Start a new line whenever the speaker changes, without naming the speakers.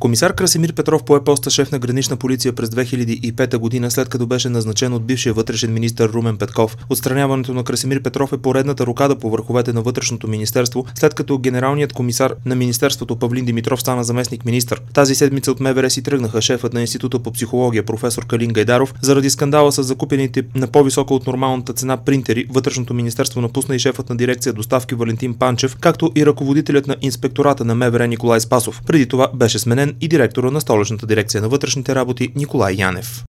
Комисар Красимир Петров пое поста шеф на гранична полиция през 2005 година, след като беше назначен от бившия вътрешен министър Румен Петков. Отстраняването на Красимир Петров е поредната рокада по върховете на вътрешното министерство, след като генералният комисар на министерството Павлин Димитров стана заместник-министър. Тази седмица от МВР си тръгнаха шефът на Института по психология професор Калин Гайдаров заради скандала с закупените на по-висока от нормалната цена принтери. Вътрешното министерство напусна и шефът на дирекция доставки Валентин Панчев, както и ръководителят на инспектората на МВР Николай Спасов. Преди това беше сменен и директора на столичната дирекция на вътрешните работи Николай Янев.